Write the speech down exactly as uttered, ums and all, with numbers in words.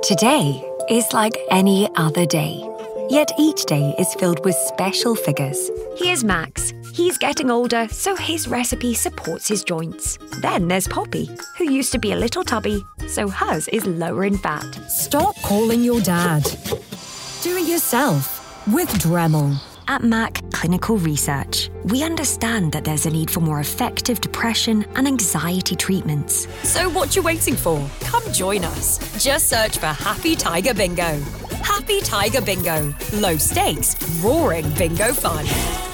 Today is like any other day, yet each day is filled with special figures. Here's Max. He's getting older, so his recipe supports his joints. Then there's Poppy, who used to be a little tubby, so hers is lower in fat. Stop calling your dad. Do it yourself with Dremel. At Mac Clinical Research, we understand that there's a need for more effective depression and anxiety treatments. So what you waiting for? Come join us. Just search for Happy Tiger Bingo. Happy Tiger Bingo. Low stakes, roaring bingo fun.